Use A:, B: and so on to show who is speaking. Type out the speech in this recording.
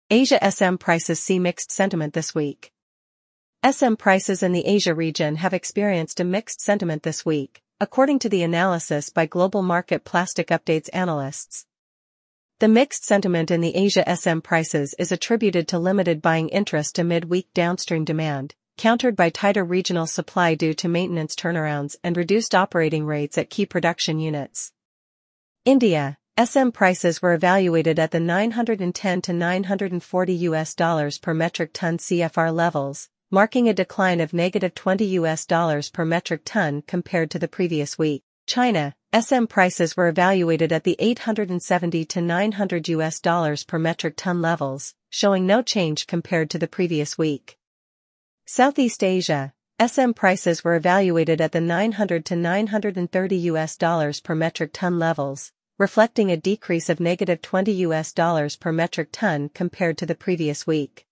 A: Asia SM prices see mixed sentiment this week. SM prices in the Asia region have experienced a mixed sentiment this week, according to the analysis by Global Market Plastic Updates analysts. The mixed sentiment in the Asia SM prices is attributed to limited buying interest amid weak downstream demand, countered by tighter regional supply due to maintenance turnarounds and reduced operating rates at key production units. India, SM prices were evaluated at the $910 to $940 per metric ton CFR levels, marking a decline of -$20 per metric ton compared to the previous week. China, SM prices were evaluated at the $870 to $900 per metric ton levels, showing no change compared to the previous week. Southeast Asia, SM prices were evaluated at the $900 to $930 per metric ton levels, reflecting a decrease of -$20 per metric ton compared to the previous week.